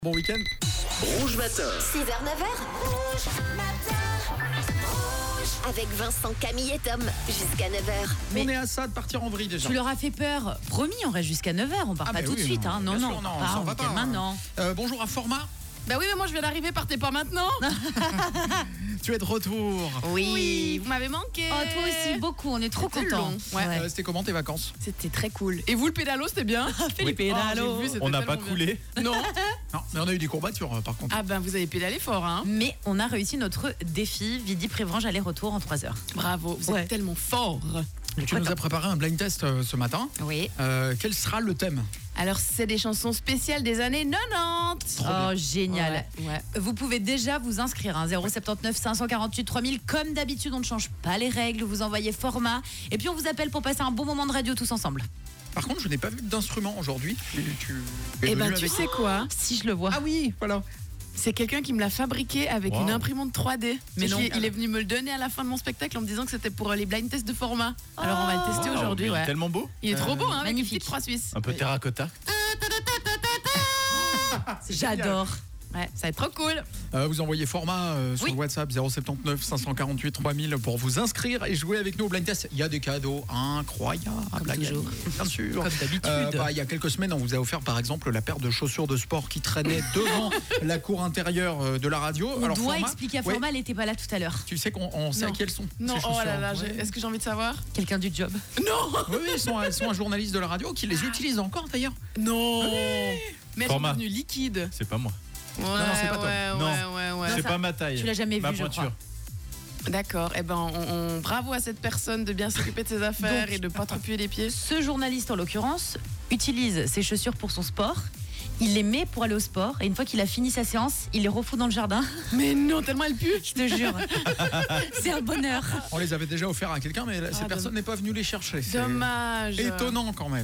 Bon week-end. Rouge Matin. 6h, 9h. Rouge Matin. Rouge. Avec Vincent, Camille et Tom. Jusqu'à 9h. On est à ça de partir en vrille déjà. Tu leur as fait peur. Promis, on reste jusqu'à 9h. On part pas tout de suite. Non, Non, sûr, non. on s'en va pas. Maintenant. Bonjour à Format. Bah oui, mais moi je viens d'arriver, partez pas maintenant. Tu es de retour. Oui, vous m'avez manqué. Oh, toi aussi, beaucoup. On est trop C'était contents. long. Ouais. C'était comment tes vacances? C'était très cool. Et vous, le pédalo, c'était bien? Fais pédalos. j'ai vu, c'était On n'a tellement pas bien. coulé. Non. Non, mais on a eu des courbatures par contre. Ah ben vous avez pédalé fort, hein. Mais on a réussi notre défi Vidi-Prévrange aller-retour en 3 heures. Bravo, vous Ouais. êtes tellement fort. Tu nous as préparé un blind test ce matin. Oui. Quel sera le thème? Alors c'est des chansons spéciales des années 90. Oh, génial. Ouais. Vous pouvez déjà vous inscrire, 079 548 3000. Comme d'habitude, on ne change pas les règles. Vous envoyez format. Et puis on vous appelle pour passer un bon moment de radio tous ensemble. Par contre, je n'ai pas vu d'instrument aujourd'hui. Et ben tu sais quoi? Si je le vois. Ah oui, voilà. C'est quelqu'un qui me l'a fabriqué avec Wow. une imprimante 3D. Mais non. Il est venu me le donner à la fin de mon spectacle en me disant que c'était pour les blind tests de format. Alors on va le tester Wow, aujourd'hui, mais il est ouais. tellement beau. Il est trop beau, hein, avec une magnifique. petite croix suisse. Un peu terracotta. J'adore. Ouais, ça va être trop cool. Vous envoyez format sur Oui. le WhatsApp 079 548 3000 pour vous inscrire et jouer avec nous au blind test. Il y a des cadeaux incroyables. Comme à toujours. gagner, bien sûr. Comme d'habitude. Il y a quelques semaines, on vous a offert par exemple la paire de chaussures de sport qui traînait devant la cour intérieure de la radio. On Alors, doit Format, expliquer à ouais, Format, elle n'était pas là tout à l'heure. tu sais qu'on sait Non. à qui elles sont. Non, ces oh là chaussures. là, Ouais. est-ce que j'ai envie de savoir? Quelqu'un du job. Non. Oui, elles sont un journaliste de la radio qui les utilise encore d'ailleurs. Non. Mais elles sont Format. devenues liquides. C'est pas moi. Ouais, c'est pas toi. ouais. C'est ça, pas ma taille. tu l'as jamais ma vu, je pointure. D'accord. Eh ben, bravo à cette personne de bien s'occuper de ses affaires Donc- et de pas trop puer les pieds. Ce journaliste, en l'occurrence, utilise ses chaussures pour son sport. Il les met pour aller au sport. Et une fois qu'il a fini sa séance, il les refout dans le jardin. Mais non, tellement elle pue. Je te jure. C'est un bonheur. On les avait déjà offerts à quelqu'un, mais cette personne n'est pas venue les chercher. C'est Dommage. étonnant quand même.